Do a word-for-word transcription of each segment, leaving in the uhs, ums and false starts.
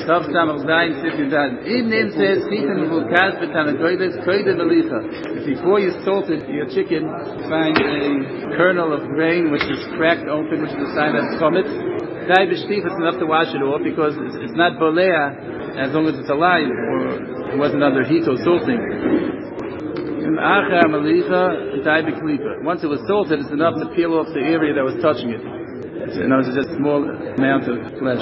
Tov Samach Zayin Sifin Zayin. Even in says Chitin Vul Kas B'Tanagoyles Koide Melicha. Before you salted your chicken, find a kernel of grain which is cracked open, which is a sign of chometz. Dai b'shtif, it's enough to wash it off because it's, it's not bolea as long as it's alive or it wasn't under heat or salting. Once it was salted, it's enough to peel off the area that was touching it. It's, you know, it's just a small amount of flesh.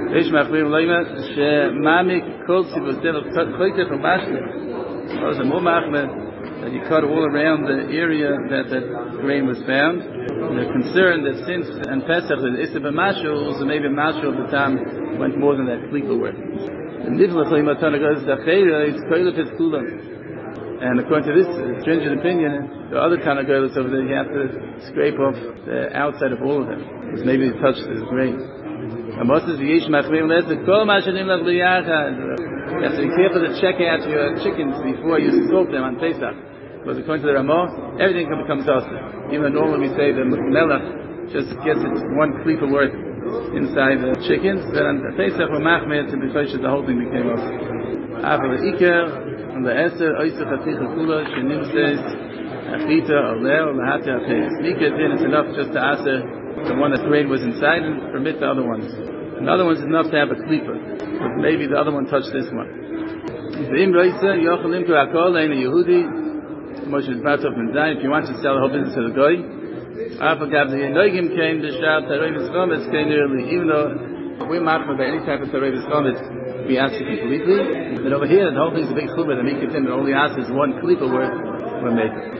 That you cut all around the area that that grain was found. They're concerned that since and Pesach is Issa b'mashul, so maybe mashul of the time went more than that klipa worth. And according to this stringent opinion, the other Tanagolas over there, you have to scrape off the outside of all of them, because maybe they touched the grain. You have to be careful to check out your chickens before you salt them on Pesach. Because according to the Ramah, everything can become tasser. Even though normally we say the melech just gets it one klipa worth inside the chickens, but on Pesach or Machmet, to be kosher, the whole thing became off. After the Iker, and the Eser, Oisach Aticha Kula, Shenimses, Achita, Oleh, Olahati Aches. Iker then it's enough just to aser the one that grain was inside and permit the other ones. And the other one's enough to have a klipa, but maybe the other one touched this one. If you want to sell the whole business to the goy, even though we're not by any type of tarevis chometz, we ask it completely. But over here, the whole thing's a big chumrah that make it in, but only ask is one klipa worth we're making.